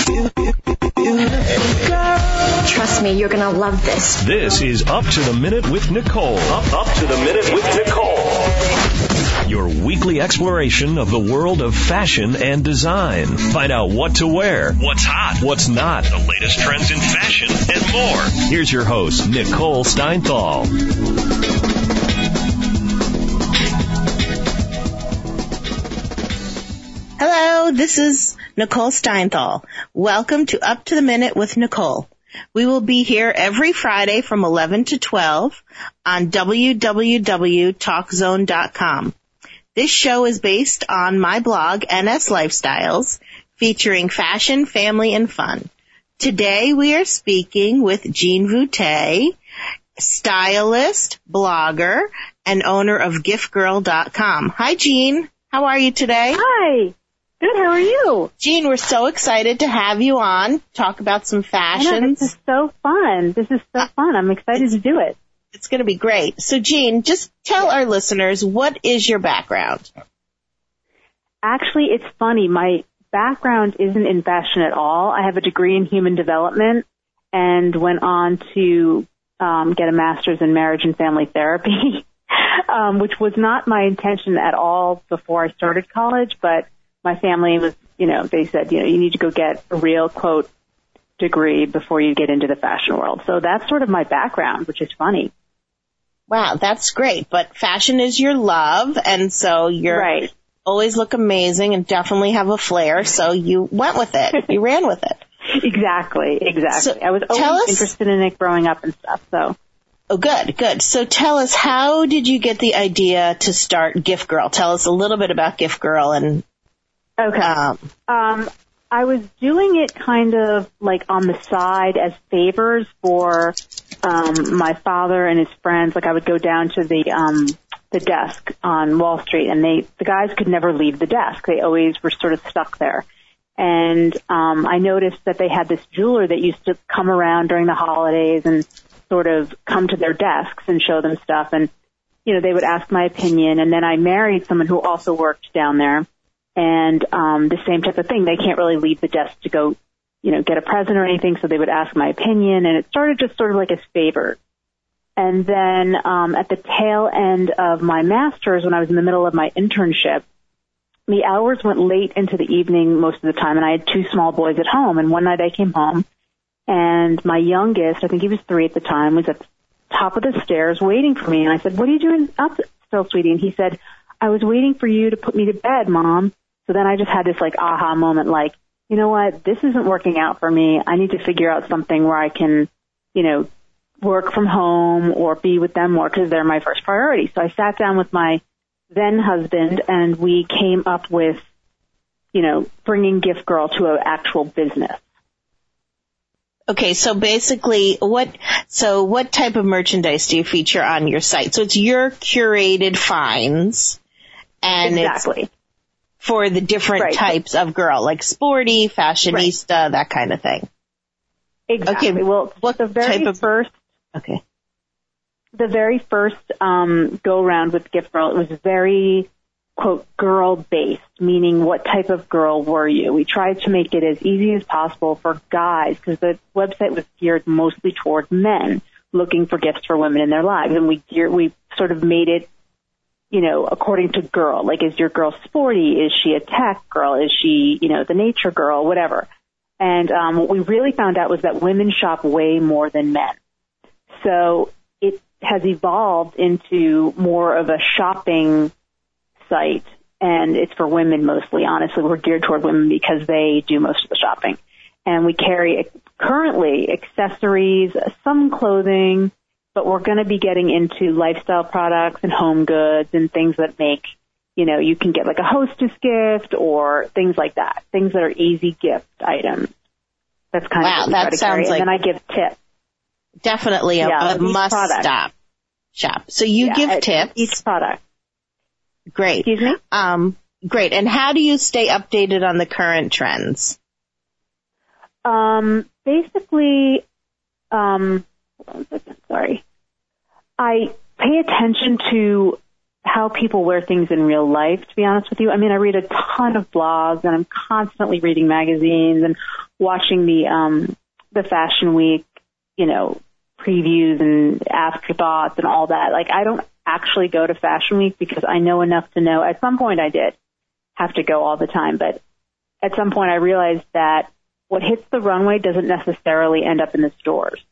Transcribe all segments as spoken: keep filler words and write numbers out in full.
Trust me, you're going to love this. This is Up to the Minute with Nicole. Up, up to the Minute with Nicole. Your weekly exploration of the world of fashion and design. Find out what to wear, what's hot, what's not, the latest trends in fashion, and more. Here's your host, Nicole Steinthal. Hello, this is Nicole Steinthal. Welcome to Up to the Minute with Nicole. We will be here every Friday from eleven to twelve on w w w dot talk zone dot com. This show is based on my blog, N S Lifestyles, featuring fashion, family, and fun. Today we are speaking with Jean Voute, stylist, blogger, and owner of gift girl dot com. Hi, Jean. How are you today? Hi. Good, how are you? Jean, we're so excited to have you on, talk about some fashions. I know, this is so fun. This is so fun. I'm excited to do it. It's going to be great. So, Jean, just tell our listeners, what is your background? Actually, it's funny. My background isn't in fashion at all. I have a degree in human development and went on to um, get a master's in marriage and family therapy, um, which was not my intention at all before I started college, but my family was, you know, they said, you know, you need to go get a real, quote, degree before you get into the fashion world. So that's sort of my background, which is funny. Wow, that's great. But fashion is your love, and so you're right. Always look amazing and definitely have a flair, so you went with it. You ran with it. Exactly, exactly. So I was always us, interested in it growing up and stuff, so. Oh, good, good. So tell us, how did you get the idea to start Gift Girl? Tell us a little bit about Gift Girl and Okay. Um, um, I was doing it kind of like on the side as favors for um, my father and his friends. Like I would go down to the um, the desk on Wall Street, and they the guys could never leave the desk. They always were sort of stuck there. And um, I noticed that they had this jeweler that used to come around during the holidays and sort of come to their desks and show them stuff. And you know, they would ask my opinion. And then I married someone who also worked down there. And um, the same type of thing. They can't really leave the desk to go, you know, get a present or anything, so they would ask my opinion. And it started just sort of like as favors. And then um, at the tail end of my master's, when I was in the middle of my internship, the hours went late into the evening most of the time, and I had two small boys at home. And one night I came home, and my youngest, I think he was three at the time, was at the top of the stairs waiting for me. And I said, "What are you doing up still, sweetie?" And he said, "I was waiting for you to put me to bed, Mom." So then I just had this like aha moment, like, you know what, this isn't working out for me. I need to figure out something where I can, you know, work from home or be with them more because they're my first priority. So I sat down with my then husband and we came up with, you know, bringing Gift Girl to an actual business. Okay, so basically, what so what type of merchandise do you feature on your site? So it's your curated finds, and exactly. It's for the different right. types of girl, like sporty, fashionista, right. that kind of thing. Exactly. Okay, well, what the very type of first, okay, the very first um, go round with Gift Girl, it was very, quote, girl based, meaning what type of girl were you? We tried to make it as easy as possible for guys because the website was geared mostly toward men looking for gifts for women in their lives, and we gear, we sort of made it, you know, according to girl. Like, is your girl sporty? Is she a tech girl? Is she, you know, the nature girl? Whatever. And um, what we really found out was that women shop way more than men. So it has evolved into more of a shopping site, and it's for women mostly. Honestly, we're geared toward women because they do most of the shopping. And we carry currently accessories, some clothing, but we're going to be getting into lifestyle products and home goods and things that make, you know, you can get like a hostess gift or things like that, things that are easy gift items. That's kind wow, of that sounds like. And then I give tips. Definitely a, yeah, a must product. stop shop. So you yeah, give tips. Each product. Great. Excuse me? Um, great. And how do you stay updated on the current trends? Um, basically, um, hold on a second, sorry. I pay attention to how people wear things in real life, to be honest with you. I mean, I read a ton of blogs and I'm constantly reading magazines and watching the um, the Fashion Week, you know, previews and afterthoughts and all that. Like, I don't actually go to Fashion Week because I know enough to know. At some point I did have to go all the time, but at some point I realized that what hits the runway doesn't necessarily end up in the stores.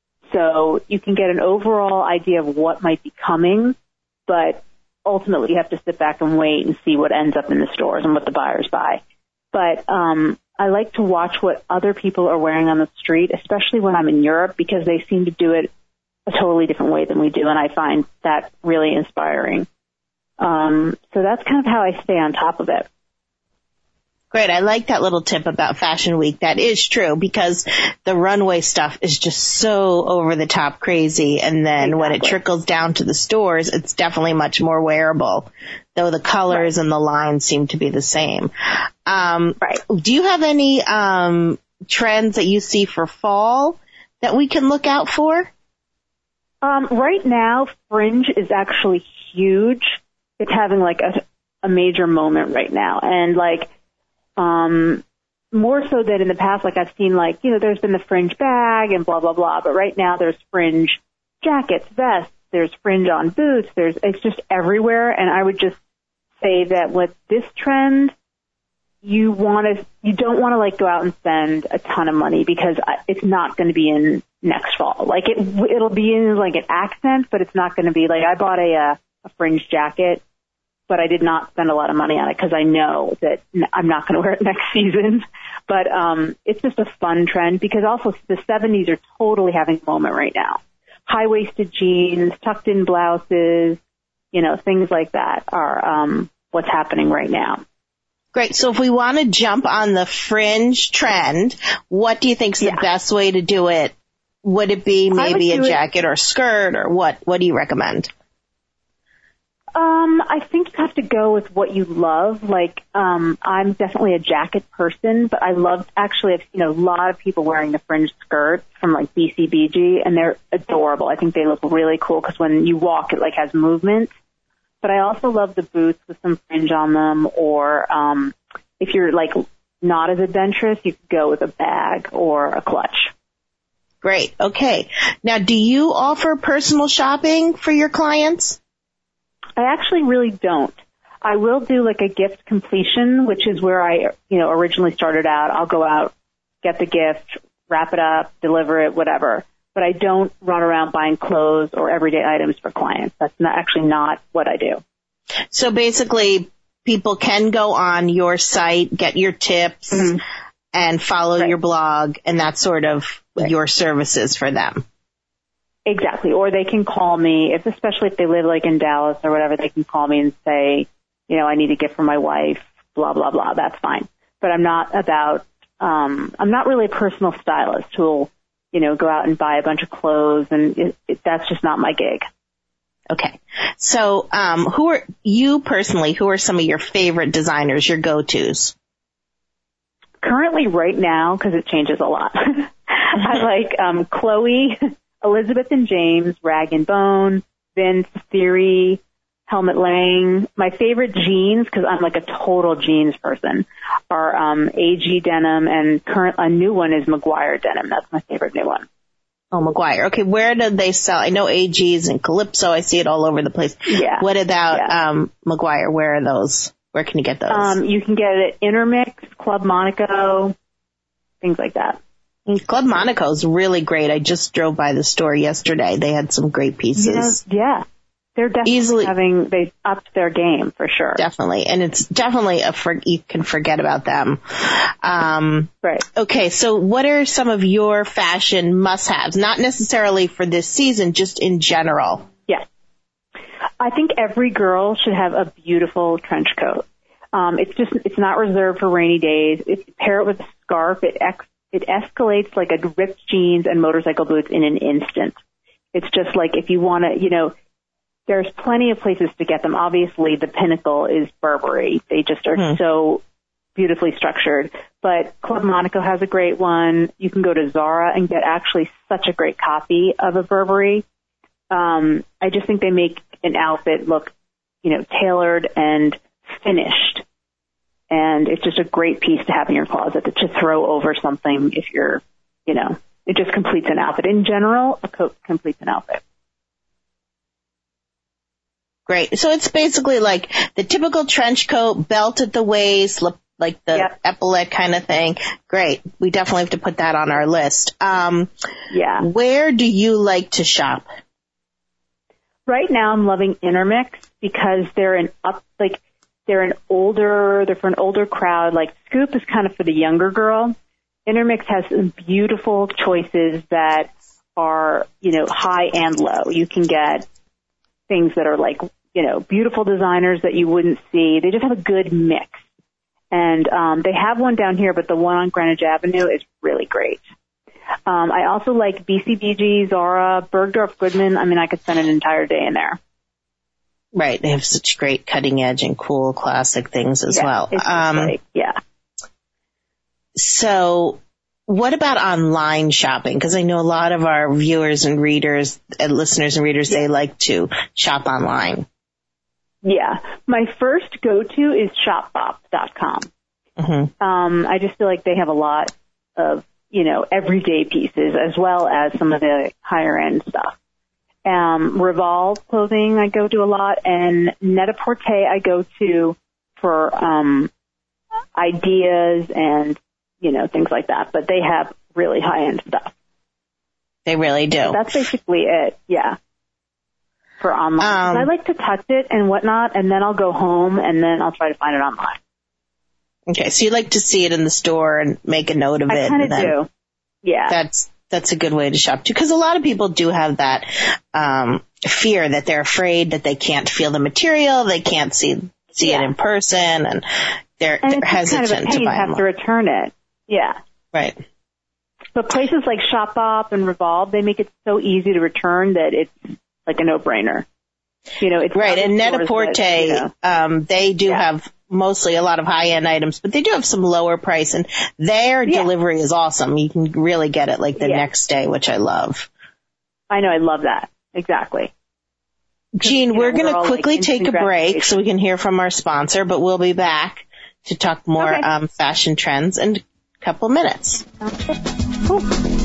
So you can get an overall idea of what might be coming, but ultimately you have to sit back and wait and see what ends up in the stores and what the buyers buy. But um, I like to watch what other people are wearing on the street, especially when I'm in Europe, because they seem to do it a totally different way than we do, and I find that really inspiring. Um, so that's kind of how I stay on top of it. Great. I like that little tip about Fashion Week. That is true because the runway stuff is just so over the top crazy. And then exactly. when it trickles down to the stores, it's definitely much more wearable, though the colors right. and the lines seem to be the same. Um, right. Do you have any um, trends that you see for fall that we can look out for? Um, right now, fringe is actually huge. It's having like a, a major moment right now. And like, Um, more so than in the past, like I've seen like, you know, there's been the fringe bag and blah, blah, blah. But right now there's fringe jackets, vests, there's fringe on boots. There's, it's just everywhere. And I would just say that with this trend, you want to, you don't want to like go out and spend a ton of money because it's not going to be in next fall. Like it, it'll be in like an accent, but it's not going to be like, I bought a, a, a fringe jacket, but I did not spend a lot of money on it because I know that I'm not going to wear it next season. But um, it's just a fun trend because also the seventies are totally having a moment right now. High-waisted jeans, tucked-in blouses, you know, things like that are um, what's happening right now. Great. So if we want to jump on the fringe trend, what do you think is the yeah. best way to do it? Would it be maybe a jacket it, or skirt or what? What do you recommend? Um, I think you have to go with what you love. Like, um, I'm definitely a jacket person, but I love, actually, I've seen a lot of people wearing the fringe skirts from like B C B G, and they're adorable. I think they look really cool because when you walk, it like has movement. But I also love the boots with some fringe on them, or, um, if you're like not as adventurous, you could go with a bag or a clutch. Great. Okay. Now, do you offer personal shopping for your clients? I actually really don't. I will do like a gift completion, which is where I, you know, originally started out. I'll go out, get the gift, wrap it up, deliver it, whatever. But I don't run around buying clothes or everyday items for clients. That's not actually not what I do. So basically, people can go on your site, get your tips, mm-hmm. and follow right. your blog, and that's sort of right. your services for them. Exactly. Or they can call me, if especially if they live like in Dallas or whatever, they can call me and say, you know, I need a gift for my wife, blah, blah, blah. That's fine. But I'm not about, um, I'm not really a personal stylist who will, you know, go out and buy a bunch of clothes, and it, it, that's just not my gig. Okay. So, um, who are you personally, who are some of your favorite designers, your go-tos? Currently right now, because it changes a lot. I like, um, Chloe, Elizabeth and James, Rag and Bone, Vince, Theory, Helmut Lang. My favorite jeans, because I'm like a total jeans person, are um, A G denim, and current a new one is Maguire denim. That's my favorite new one. Oh, Maguire. Okay, where do they sell? I know A G's and Calypso. I see it all over the place. Yeah. What about yeah. um, Maguire? Where are those? Where can you get those? Um, you can get it at Intermix, Club Monaco, things like that. Club Monaco is really great. I just drove by the store yesterday. They had some great pieces. You know, yeah. They're definitely Easily, having, they've upped their game for sure. Definitely. And it's definitely a, for, you can forget about them. Um, right. Okay. So what are some of your fashion must-haves? Not necessarily for this season, just in general. Yes. I think every girl should have a beautiful trench coat. Um, it's just, it's not reserved for rainy days. If you pair it with a scarf, it ex- It escalates like a ripped jeans and motorcycle boots in an instant. It's just like if you want to, you know, there's plenty of places to get them. Obviously, the pinnacle is Burberry. They just are hmm. so beautifully structured. But Club Monaco has a great one. You can go to Zara and get actually such a great copy of a Burberry. Um, I just think they make an outfit look, you know, tailored and finished. And it's just a great piece to have in your closet to, to throw over something if you're, you know, it just completes an outfit. In general, a coat completes an outfit. Great. So it's basically like the typical trench coat, belt at the waist, like the yep. epaulette kind of thing. Great. We definitely have to put that on our list. Um, yeah. Where do you like to shop? Right now I'm loving Intermix because they're an up, like, they're an older, they're for an older crowd. Like Scoop is kind of for the younger girl. Intermix has some beautiful choices that are, you know, high and low. You can get things that are like, you know, beautiful designers that you wouldn't see. They just have a good mix. And um, they have one down here, but the one on Greenwich Avenue is really great. Um, I also like B C B G, Zara, Bergdorf Goodman. I mean, I could spend an entire day in there. Right. They have such great cutting edge and cool classic things as yeah, well. It's um, great. Yeah. So what about online shopping? Because I know a lot of our viewers and readers, and listeners and readers, yeah. they like to shop online. Yeah. My first go-to is shop bop dot com. Mm-hmm. Um, I just feel like they have a lot of, you know, everyday pieces as well as some of the higher-end stuff. Um, Revolve clothing I go to a lot, and Net-a-Porter I go to for um, ideas and, you know, things like that. But they have really high-end stuff. They really do. So that's basically it, yeah, for online. Um, I like to touch it and whatnot, and then I'll go home, and then I'll try to find it online. Okay, so you like to see it in the store and make a note of I it. I kind of do, yeah. That's That's a good way to shop too, because a lot of people do have that um, fear that they're afraid that they can't feel the material, they can't see see yeah. it in person, and they're, and they're it's hesitant kind of a pain to buy have them. to return it. Yeah, right. But places like Shop Bop and Revolve, they make it so easy to return that it's like a no-brainer. You know, it's right. And Net-a-Porter, you know, um, they do yeah. have mostly a lot of high-end items, but they do have some lower price, and their yeah. delivery is awesome. You can really get it like the yeah. next day, which I love. I know, I love that. Exactly. Jean, we're going to quickly like take a break so we can hear from our sponsor, but we'll be back to talk more okay. um, fashion trends in a couple minutes. Okay. Cool.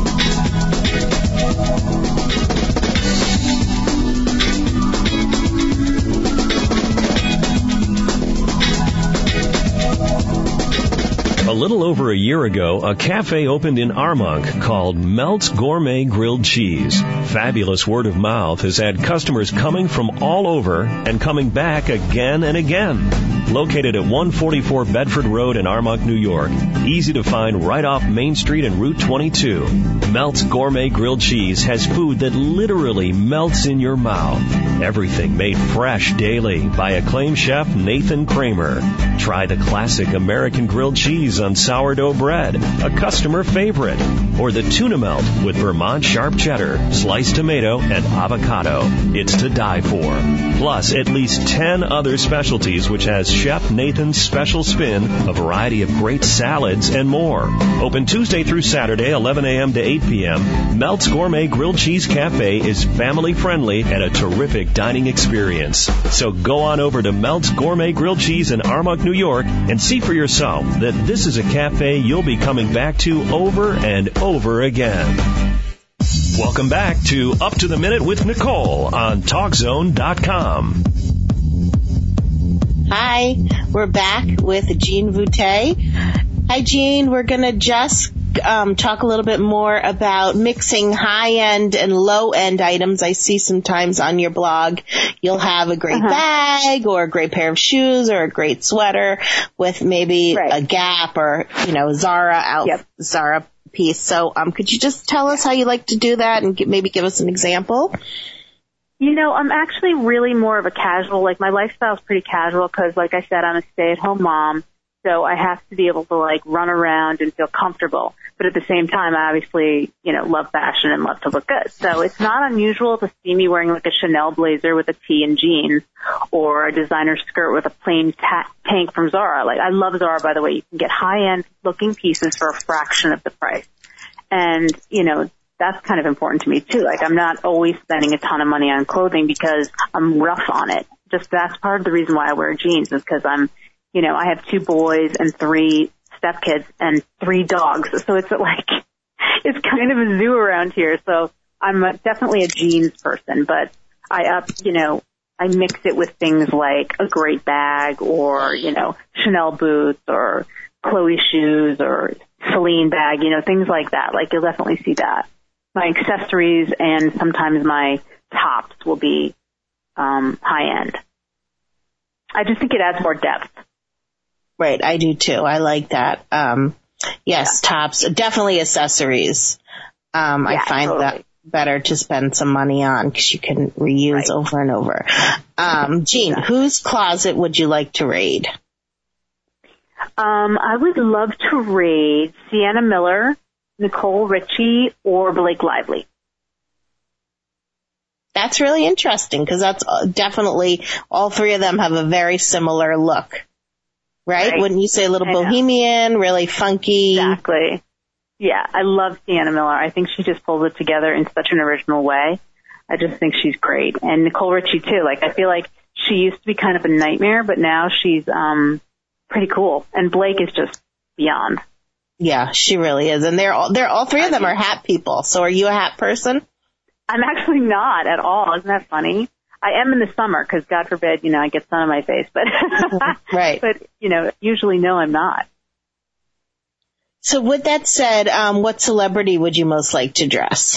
A little over a year ago, a cafe opened in Armonk called Melt's Gourmet Grilled Cheese. Fabulous word of mouth has had customers coming from all over and coming back again and again. Located at one forty-four Bedford Road in Armonk, New York. Easy to find right off Main Street and Route twenty-two. Melt's Gourmet Grilled Cheese has food that literally melts in your mouth. Everything made fresh daily by acclaimed chef Nathan Kramer. Try the classic American grilled cheese on sourdough bread, a customer favorite, or the tuna melt with Vermont sharp cheddar, sliced tomato, and avocado. It's to die for. Plus, at least ten other specialties, which has Chef Nathan's special spin, a variety of great salads, and more. Open Tuesday through Saturday, eleven a.m. to eight p.m. Melt's Gourmet Grilled Cheese Cafe is family-friendly and a terrific dining experience. So go on over to Melt's Gourmet Grilled Cheese in Armonk, New York, and see for yourself that this is a cafe you'll be coming back to over and over again. Welcome back to Up to the Minute with Nicole on Talk Zone dot com. Hi, we're back with Jean Voutey. Hi, Jean. We're going to just um, talk a little bit more about mixing high-end and low-end items. I see sometimes on your blog you'll have a great uh-huh. bag or a great pair of shoes or a great sweater with maybe right. a Gap or, you know, Zara out, yep. Zara piece. So um, could you just tell us how you like to do that and g- maybe give us an example? You know, I'm actually really more of a casual, like my lifestyle is pretty casual because, like I said, I'm a stay-at-home mom, so I have to be able to, like, run around and feel comfortable. But at the same time, I obviously, you know, love fashion and love to look good. So it's not unusual to see me wearing, like, a Chanel blazer with a tee and jeans or a designer skirt with a plain ta- tank from Zara. Like, I love Zara, by the way. You can get high-end looking pieces for a fraction of the price. And, you know, that's kind of important to me too. Like, I'm not always spending a ton of money on clothing because I'm rough on it. Just that's part of the reason why I wear jeans is because I'm, you know, I have two boys and three stepkids and three dogs. So it's like, it's kind of a zoo around here. So I'm a, definitely a jeans person, but I up, you know, I mix it with things like a great bag or, you know, Chanel boots or Chloe shoes or Celine bag, you know, things like that. Like you'll definitely see that. My accessories and sometimes my tops will be um, high end. I just think it adds more depth. Right, I do too. I like that. Um, yes, yeah. Tops, definitely accessories. Um, yeah, I find totally. that better to spend some money on because you can reuse right. over and over. Um, Jean, yeah. whose closet would you like to raid? Um, I would love to raid Sienna Miller, Nicole Richie, or Blake Lively. That's really interesting because that's definitely, all three of them have a very similar look. Right? right. Wouldn't you say a little I bohemian, know. really funky? Exactly. Yeah, I love Sienna Miller. I think she just pulls it together in such an original way. I just think she's great. And Nicole Richie, too. Like, I feel like she used to be kind of a nightmare, but now she's um pretty cool. And Blake is just beyond. Yeah, she really is. And they're all, they're all three of them are hat people. So are you a hat person? I'm actually not at all. Isn't that funny? I am in the summer because, God forbid, you know, I get sun on my face. But, right. But, you know, usually, no, I'm not. So with that said, um, what celebrity would you most like to dress?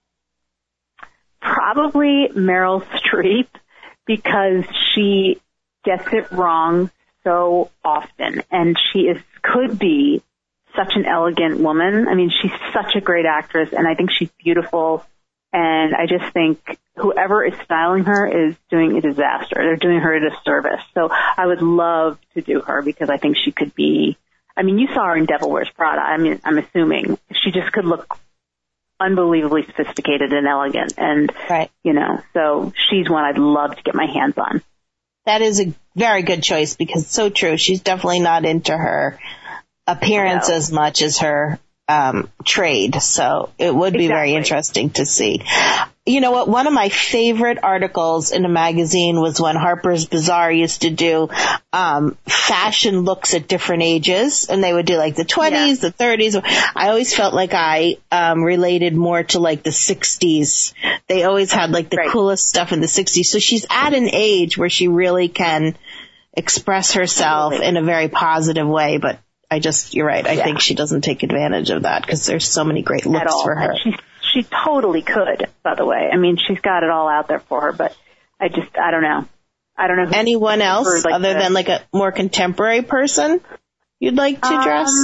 Probably Meryl Streep because she gets it wrong so often. And she is could be such an elegant woman. I mean, she's such a great actress, and I think she's beautiful. And I just think whoever is styling her is doing a disaster. They're doing her a disservice. So I would love to do her because I think she could be, I mean, you saw her in Devil Wears Prada. I mean, I'm assuming she just could look unbelievably sophisticated and elegant. And, right. you know, so she's one I'd love to get my hands on. That is a very good choice because it's so true. She's definitely not into her appearance no. as much as her Um, trade. So it would be exactly. very interesting to see. You know what? One of my favorite articles in a magazine was when Harper's Bazaar used to do um, fashion looks at different ages, and they would do like the twenties, yeah. the thirties. I always felt like I um, related more to like the sixties. They always had like the right. coolest stuff in the sixties. So she's at an age where she really can express herself Absolutely. in a very positive way, but I just, you're right. I yeah. think she doesn't take advantage of that because there's so many great looks for her. She, she totally could, by the way. I mean, she's got it all out there for her, but I just, I don't know. I don't know. Who Anyone else like other the, than like a more contemporary person you'd like to um, dress?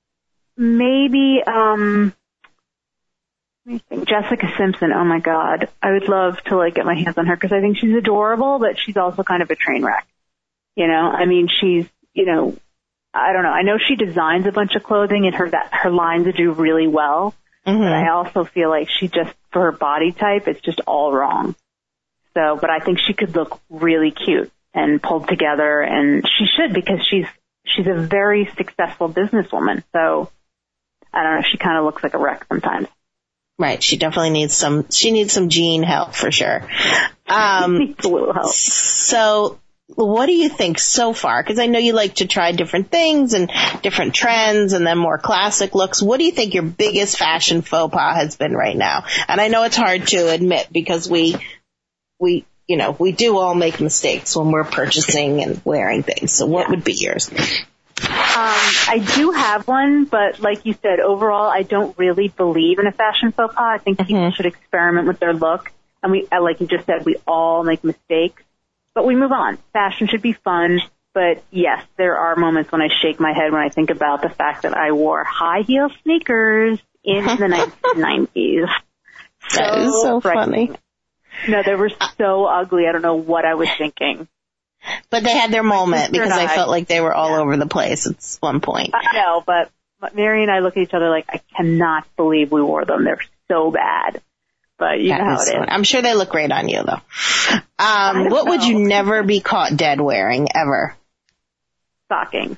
Maybe, um, let me think. Jessica Simpson. Oh my God. I would love to like get my hands on her because I think she's adorable, but she's also kind of a train wreck. You know, I mean, she's, you know, I don't know. I know she designs a bunch of clothing and her that her lines do really well. Mm-hmm. But I also feel like she just, for her body type, it's just all wrong. So, but I think she could look really cute and pulled together, and she should because she's she's a very successful businesswoman. So, I don't know. She kind of looks like a wreck sometimes. Right. She definitely needs some. She needs some Jean help for sure. Um, needs a little help. So. What do you think so far? Because I know you like to try different things and different trends and then more classic looks. What do you think your biggest fashion faux pas has been right now? And I know it's hard to admit because we, we, you know, we do all make mistakes when we're purchasing and wearing things. So what yeah. would be yours? Um, I do have one, but like you said, overall, I don't really believe in a fashion faux pas. I think mm-hmm. people should experiment with their look. And we, like you just said, we all make mistakes. But we move on. Fashion should be fun. But yes, there are moments when I shake my head when I think about the fact that I wore high heel sneakers in the nineteen nineties. That so is so funny. No, they were so ugly. I don't know what I was thinking. But they had their moment because I, I felt like they were all yeah. over the place at one point. I know, but Mary and I look at each other like, I cannot believe we wore them. They're so bad. But you that know how it is. I'm sure they look great on you, though. Um, what know. would you never be caught dead wearing, ever? Stockings.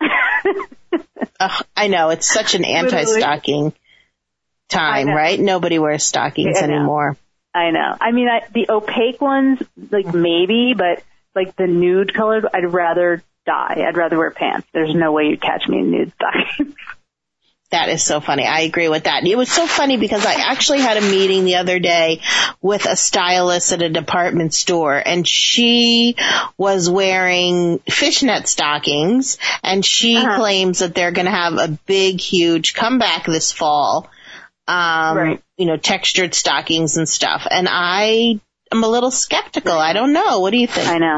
uh, I know. It's such an anti-stocking time, right? Nobody wears stockings I anymore. I know. I mean, I, the opaque ones, like maybe, but like the nude colored, I'd rather die. I'd rather wear pants. There's no way you'd catch me in nude stockings. That is so funny. I agree with that. It was so funny because I actually had a meeting the other day with a stylist at a department store, and she was wearing fishnet stockings, and she uh-huh. claims that they're going to have a big, huge comeback this fall. Um, right. You know, textured stockings and stuff. And I am a little skeptical. I don't know. What do you think? I know.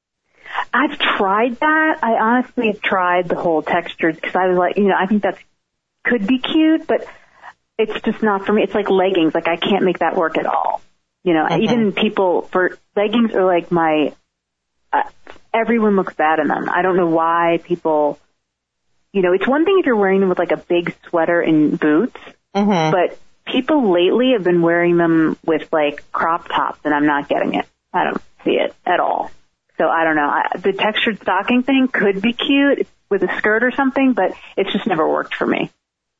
I've tried that. I honestly have tried the whole textured because I was like, you know, I think that's could be cute, but it's just not for me. It's like leggings. Like I can't make that work at all. You know, mm-hmm. even people for leggings are like my, uh, everyone looks bad in them. I don't know why people, you know, it's one thing if you're wearing them with like a big sweater and boots, mm-hmm. but people lately have been wearing them with like crop tops and I'm not getting it. I don't see it at all. So I don't know. I, the textured stocking thing could be cute with a skirt or something, but it's just never worked for me.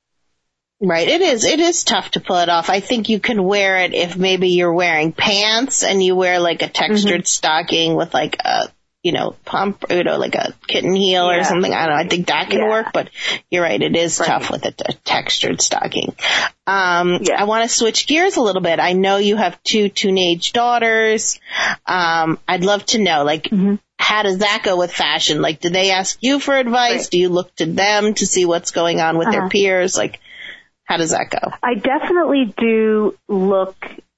Right. It is. It is tough to pull it off. I think you can wear it if maybe you're wearing pants and you wear like a textured mm-hmm. stocking with like a, you know, pump, you know, like a kitten heel yeah. or something. I don't know. I think that can yeah. work, but you're right. It is right. tough with a, a textured stocking. Um, yeah. I want to switch gears a little bit. I know you have two teenage daughters. Um, I'd love to know, like, mm-hmm. how does that go with fashion? Like, do they ask you for advice? Right. Do you look to them to see what's going on with uh-huh. their peers? Like, how does that go? I definitely do look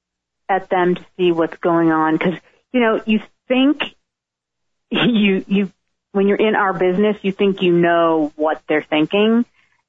at them to see what's going on because, you know, you think you, you, when you're in our business, you think you know what they're thinking,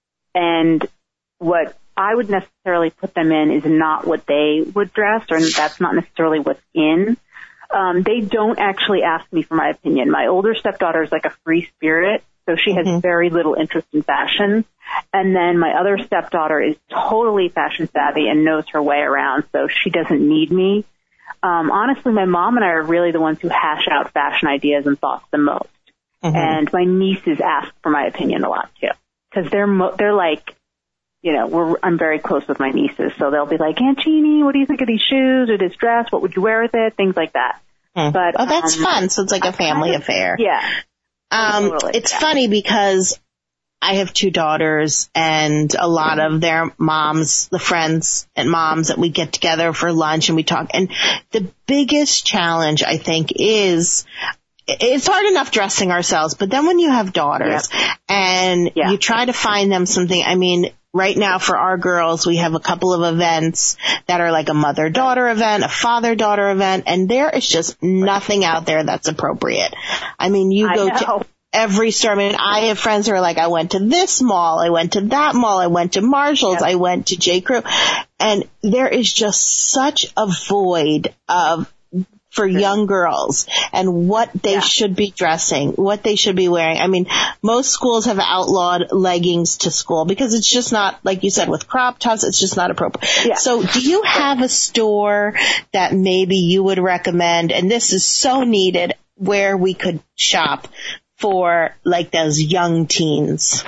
and what I would necessarily put them in is not what they would dress, or that's not necessarily what's in. Um, they don't actually ask me for my opinion. My older stepdaughter is like a free spirit, so she has mm-hmm. very little interest in fashion. And then my other stepdaughter is totally fashion savvy and knows her way around, so she doesn't need me. Um, honestly, my mom and I are really the ones who hash out fashion ideas and thoughts the most. Mm-hmm. And my nieces ask for my opinion a lot too, because they're mo- they're like, you know, we're I'm very close with my nieces, so they'll be like, Aunt Jeannie, what do you think of these shoes or this dress? What would you wear with it? Things like that. Mm. But oh, that's um, fun. So it's like a family kind of, affair. Yeah. Um, totally, it's yeah. funny because I have two daughters, and a lot of their moms, the friends and moms that we get together for lunch and we talk. And the biggest challenge, I think, is it's hard enough dressing ourselves, but then when you have daughters yep. and yeah. you try to find them something, I mean, right now for our girls, we have a couple of events that are like a mother-daughter event, a father-daughter event, and there is just nothing out there that's appropriate. I mean, you go to every store. I mean, I have friends who are like, I went to this mall, I went to that mall, I went to Marshall's, yep. I went to J. Crew, and there is just such a void of for young girls and what they yeah. should be dressing, what they should be wearing. I mean, most schools have outlawed leggings to school because it's just not, like you said, with crop tops, it's just not appropriate. Yeah. So do you have a store that maybe you would recommend, and this is so needed, where we could shop for like those young teens?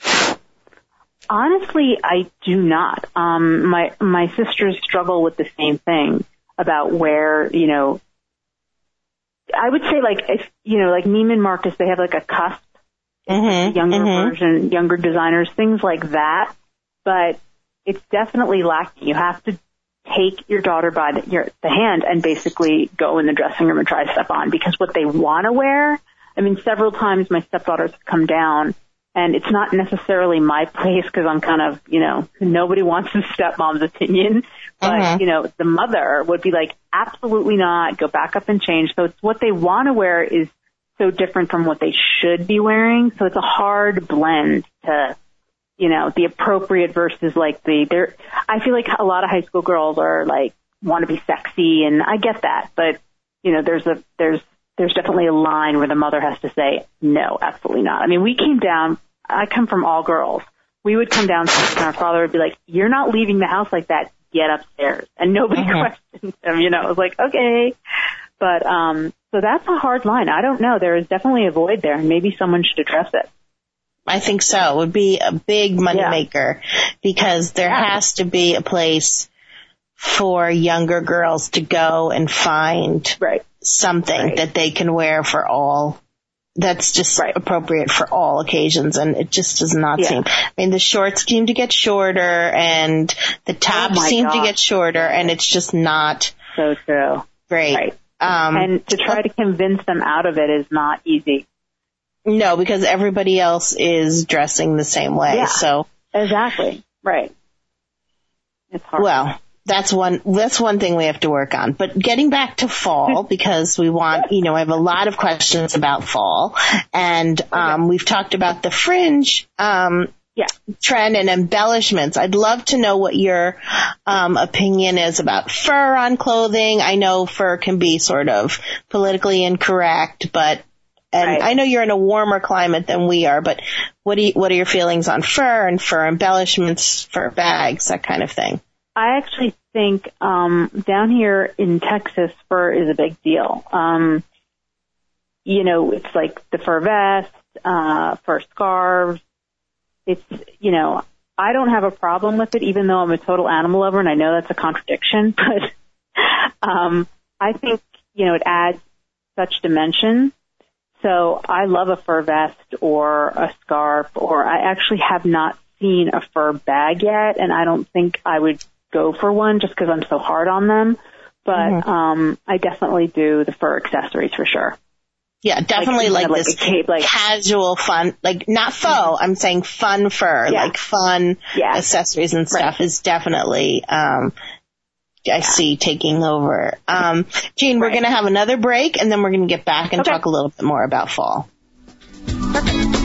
Honestly, I do not. Um, my, my sisters struggle with the same thing about where, you know, I would say like, if, you know, like Neiman Marcus, they have like a cusp, mm-hmm, younger mm-hmm. version, younger designers, things like that. But it's definitely lacking. You have to take your daughter by the, your, the hand and basically go in the dressing room and try stuff on, because what they want to wear, I mean, several times my stepdaughters have come down, and it's not necessarily my place because I'm kind of, you know, nobody wants the stepmom's opinion. But, mm-hmm. you know, the mother would be like, absolutely not, go back up and change. So it's what they want to wear is so different from what they should be wearing. So it's a hard blend to, you know, the appropriate versus like the, they're, I feel like a lot of high school girls are like, want to be sexy, and I get that. But, you know, there's a, there's, there's definitely a line where the mother has to say, no, absolutely not. I mean, we came down, I come from all girls. We would come down and our father would be like, you're not leaving the house like that. Get upstairs. And nobody uh-huh. questions him, you know. It was like, okay. But, um, so that's a hard line. I don't know. There is definitely a void there, and maybe someone should address it. I think so. It would be a big moneymaker, yeah. because there yeah. has to be a place for younger girls to go and find right. something right. that they can wear for all that's just right. appropriate for all occasions, and it just does not yeah. seem. I mean, the shorts seem to get shorter, and the tops oh seem gosh. to get shorter, and it's just not so true. great. Right. Um, and to try to convince them out of it is not easy. No, because everybody else is dressing the same way. Yeah, so exactly. Right. It's hard. Well, that's one, that's one thing we have to work on. But getting back to fall, because we want, you know, I have a lot of questions about fall, and, um, okay. we've talked about the fringe, um, yeah. trend and embellishments. I'd love to know what your, um, opinion is about fur on clothing. I know fur can be sort of politically incorrect, but, and right. I know you're in a warmer climate than we are, but what do you, what are your feelings on fur and fur embellishments, fur bags, that kind of thing? I actually think um, down here in Texas, fur is a big deal. Um, you know, it's like the fur vest, uh, fur scarves. It's, you know, I don't have a problem with it, even though I'm a total animal lover, and I know that's a contradiction. But um, I think, you know, it adds such dimension. So I love a fur vest or a scarf, or I actually have not seen a fur bag yet, and I don't think I would go for one just because I'm so hard on them. But mm-hmm. um, I definitely do the fur accessories for sure. Yeah, definitely like, like this like cape, like, casual fun, like not faux, mm-hmm. I'm saying fun fur, yeah. like fun yeah. accessories and stuff right. is definitely, um, I yeah. see taking over. Um, Jean, right. we're going to have another break, and then we're going to get back and okay. talk a little bit more about fall. Perfect.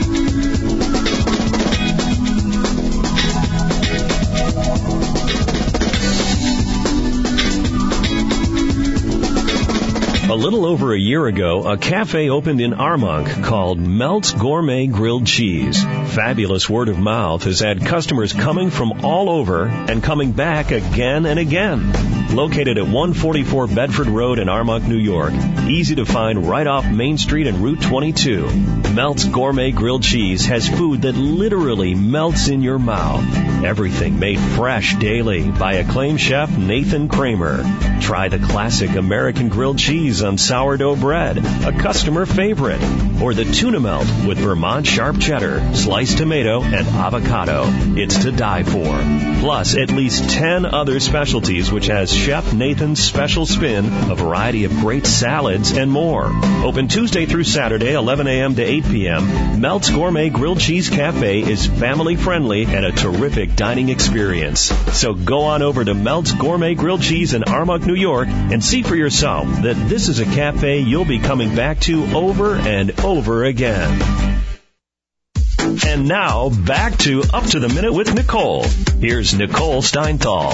A little over a year ago, a cafe opened in Armonk called Melt's Gourmet Grilled Cheese. Fabulous word of mouth has had customers coming from all over and coming back again and again. Located at one forty-four Bedford Road in Armonk, New York, easy to find right off Main Street and Route twenty-two. Melt's Gourmet Grilled Cheese has food that literally melts in your mouth. Everything made fresh daily by acclaimed chef Nathan Kramer. Try the classic American grilled cheese on sourdough bread, a customer favorite, or the tuna melt with Vermont sharp cheddar, sliced tomato, and avocado. It's to die for. Plus, at least ten other specialties, which has Chef Nathan's special spin, a variety of great salads, and more. Open Tuesday through Saturday, eleven a.m. to eight p.m., Melt's Gourmet Grilled Cheese Cafe is family-friendly and a terrific dining experience. So go on over to Melt's Gourmet Grilled Cheese in Armonk, New York, and see for yourself that this is a cafe you'll be coming back to over and over again. And now, back to Up to the Minute with Nicole. Here's Nicole Steinthal.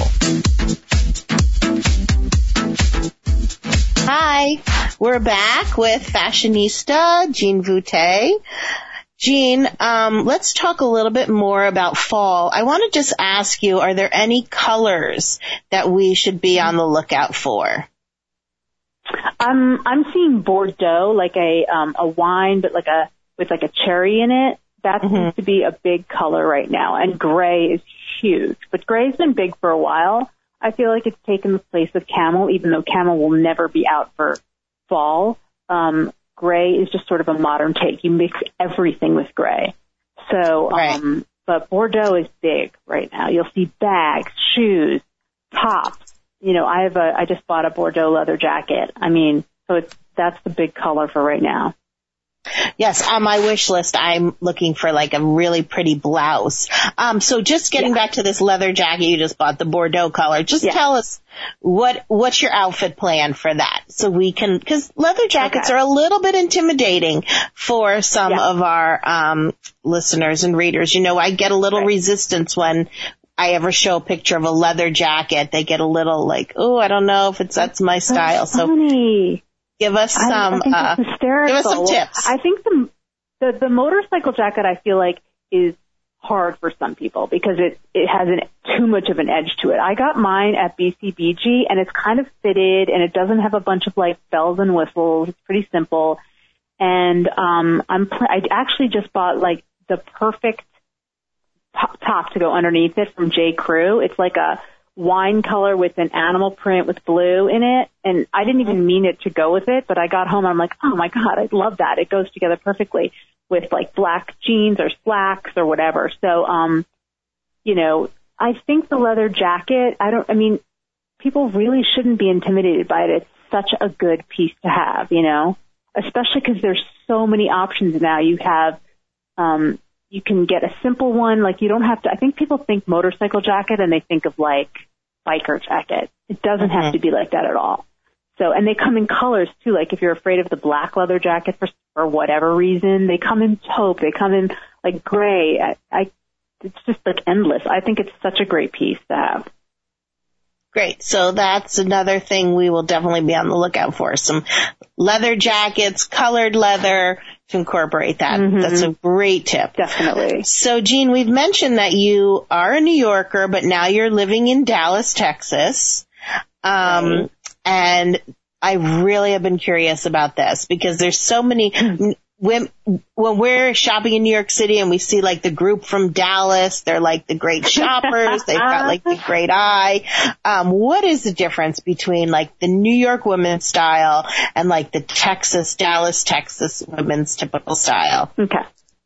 Hi, we're back with fashionista Jean Voute. Jean, um, let's talk a little bit more about fall. I want to just ask you, are there any colors that we should be on the lookout for? Um, I'm seeing Bordeaux, like a um, a wine, but like a with like a cherry in it. That mm-hmm. seems to be a big color right now, and gray is huge. But gray's been big for a while. I feel like it's taken the place of camel, even though camel will never be out for fall. Um, gray is just sort of a modern take. You mix everything with gray. So, right. um, but Bordeaux is big right now. You'll see bags, shoes, tops. You know, I have a, I just bought a Bordeaux leather jacket. I mean, so it's, that's the big color for right now. Yes, on my wish list, I'm looking for like a really pretty blouse. Um, so just getting yeah. back to this leather jacket you just bought, the Bordeaux color, just yeah. tell us what, what's your outfit plan for that? So we can, cause leather jackets okay. are a little bit intimidating for some yeah. of our, um, listeners and readers. You know, I get a little right. resistance when I ever show a picture of a leather jacket. They get a little like, oh, I don't know if it's, that's my style. That's funny. So give us some, I, I think uh, it's hysterical. give us some tips. I think the, the, the motorcycle jacket I feel like is hard for some people because it, it has an, too much of an edge to it. I got mine at B C B G and it's kind of fitted and it doesn't have a bunch of like bells and whistles. It's pretty simple. And, um, I'm, pl- I actually just bought like the perfect top, top to go underneath it from J. Crew. It's like a, wine color with an animal print with blue in it. And I didn't even mean it to go with it, but I got home and I'm like, oh my God, I love that. It goes together perfectly with like black jeans or slacks or whatever. So, um, you know, I think the leather jacket, I don't, I mean, people really shouldn't be intimidated by it. It's such a good piece to have, you know, especially because there's so many options now. You have, um, you can get a simple one. Like you don't have to, I think people think motorcycle jacket and they think of like biker jacket. It doesn't mm-hmm. have to be like that at all. So, and they come in colors too. Like if you're afraid of the black leather jacket for, for whatever reason, they come in taupe, they come in like gray. I, I, it's just like endless. I think it's such a great piece to have. Great. So that's another thing we will definitely be on the lookout for. Some leather jackets, colored leather to incorporate that. Mm-hmm. That's a great tip. Definitely. So, Jean, we've mentioned that you are a New Yorker, but now you're living in Dallas, Texas. Um, right. And I really have been curious about this because there's so many... When, when we're shopping in New York City and we see like the group from Dallas, they're like the great shoppers. They've got like the great eye. Um, what is the difference between like the New York women's style and like the Texas, Dallas, Texas women's typical style? Okay.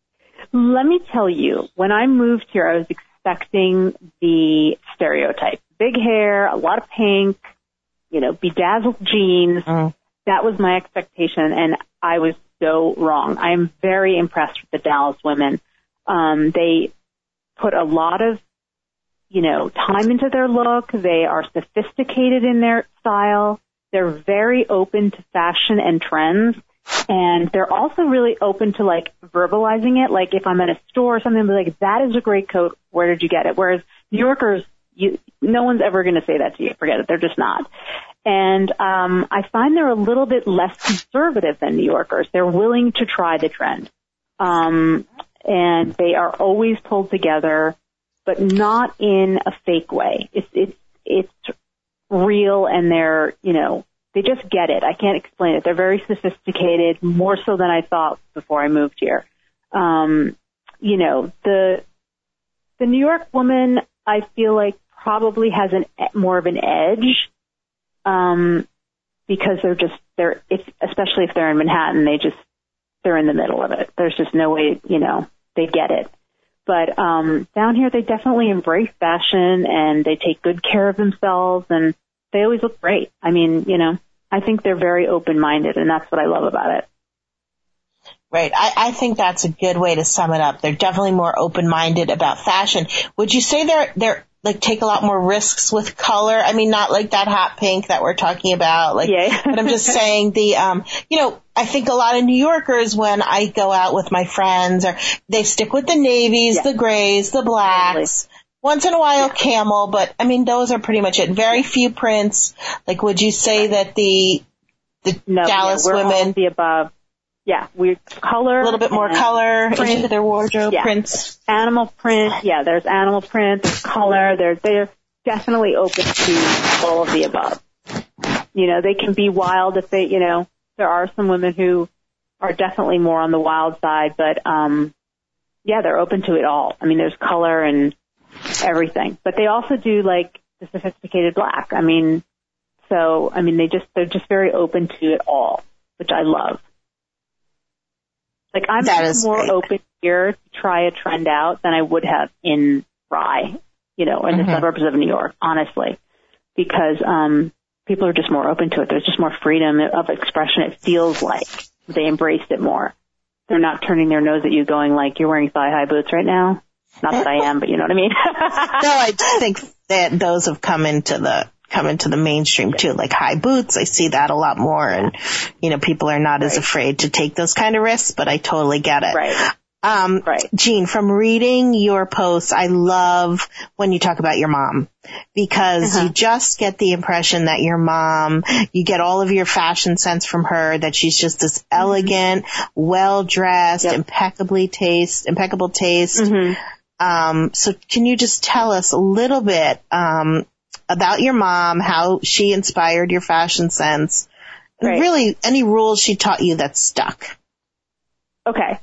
Let me tell you, when I moved here, I was expecting the stereotype. Big hair, a lot of pink, you know, bedazzled jeans. Mm. That was my expectation. And I was so wrong. I'm very impressed with the Dallas women. Um, they put a lot of, you know, time into their look. They are sophisticated in their style. They're very open to fashion and trends. And they're also really open to like verbalizing it. Like if I'm in a store or something, like, that is a great coat. Where did you get it? Whereas New Yorkers, you, no one's ever going to say that to you. Forget it. They're just not. And um, I find they're a little bit less conservative than New Yorkers. They're willing to try the trend. Um, and they are always pulled together, but not in a fake way. It's, it's, it's real and they're, you know, they just get it. I can't explain it. They're very sophisticated, more so than I thought before I moved here. Um, you know, the, the New York woman, I feel like probably has an, more of an edge. Um, because they're just, they're, if, especially if they're in Manhattan, they just, they're in the middle of it. There's just no way, you know, they get it. But, um, down here, they definitely embrace fashion and they take good care of themselves and they always look great. I mean, you know, I think they're very open-minded and that's what I love about it. Right. I, I think that's a good way to sum it up. They're definitely more open-minded about fashion. Would you say they're, they're, like take a lot more risks with color? I mean, not like that hot pink that we're talking about, like, yeah. But I'm just saying the, um, you know, I think a lot of New Yorkers, when I go out with my friends, or they stick with the navies, yeah. the grays, the blacks, totally. Once in a while yeah. camel, but I mean, those are pretty much it. Very few prints. Like, would you say that the, the no, Dallas yeah, we're women, all the above. Yeah, we color. A little bit more color print. into their wardrobe, yeah. prints. Animal print, yeah, there's animal print, there's color, they're, they're definitely open to all of the above. You know, they can be wild if they, you know, there are some women who are definitely more on the wild side, but, um, yeah, they're open to it all. I mean, there's color and everything, but they also do like the sophisticated black. I mean, so, I mean, they just, they're just very open to it all, which I love. Like, I'm more great. open here to try a trend out than I would have in Rye, you know, in mm-hmm. the suburbs of New York, honestly, because um, people are just more open to it. There's just more freedom of expression. It feels like they embraced it more. They're not turning their nose at you going like, you're wearing thigh-high boots right now. Not that I am, but you know what I mean? No, I just think that those have come into the come into the mainstream too, like high boots. I see that a lot more, and you know, people are not right. as afraid to take those kind of risks, but I totally get it. Right. Um, right. Jean, from reading your posts, I love when you talk about your mom, because uh-huh. you just get the impression that your mom, you get all of your fashion sense from her, that she's just this elegant, well-dressed, yep. impeccably taste, impeccable taste. Mm-hmm. Um, so can you just tell us a little bit, um, about your mom, how she inspired your fashion sense, and right. really any rules she taught you that stuck? Okay.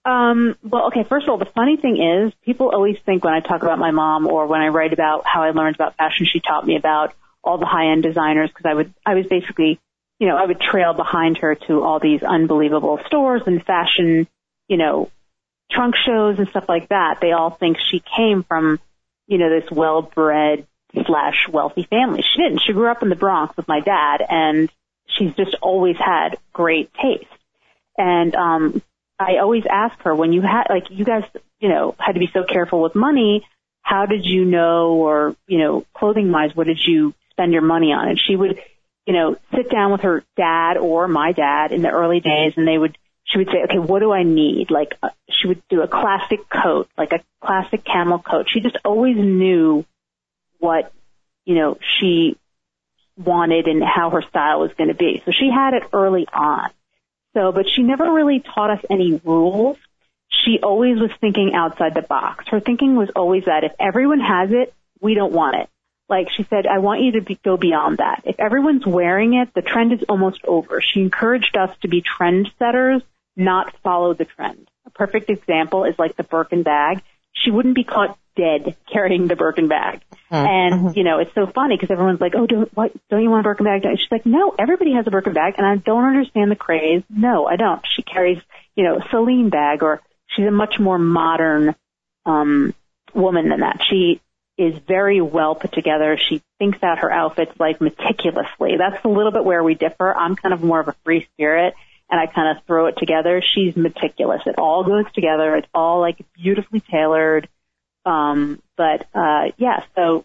Um, well, okay, first of all, the funny thing is people always think when I talk about my mom or when I write about how I learned about fashion, she taught me about all the high-end designers because I would, I was basically, you know, I would trail behind her to all these unbelievable stores and fashion, you know, trunk shows and stuff like that. They all think she came from, you know, this well-bred slash wealthy family. She didn't. She grew up in the Bronx with my dad, and she's just always had great taste. And um, I always ask her, when you had, like, you guys, you know, had to be so careful with money, how did you know, or, you know, clothing-wise, what did you spend your money on? And she would, you know, sit down with her dad or my dad in the early days, and they would, she would say, okay, what do I need? Like, uh, she would do a classic coat, like a classic camel coat. She just always knew what, you know, she wanted and how her style was going to be. So she had it early on. So, but she never really taught us any rules. She always was thinking outside the box. Her thinking was always that if everyone has it, we don't want it. Like she said, I want you to be, go beyond that. If everyone's wearing it, the trend is almost over. She encouraged us to be trendsetters, not follow the trend. A perfect example is like the Birkin bag. She wouldn't be caught dead carrying the Birkin bag. Mm-hmm. And, you know, it's so funny because everyone's like, oh, don't, what, don't you want a Birkin bag? She's like, no, everybody has a Birkin bag, and I don't understand the craze. No, I don't. She carries, you know, a Celine bag, or she's a much more modern um, woman than that. She is very well put together. She thinks out her outfits, like, meticulously. That's a little bit where we differ. I'm kind of more of a free spirit, and I kind of throw it together. She's meticulous. It all goes together. It's all, like, beautifully tailored. Um, but, uh, yeah, so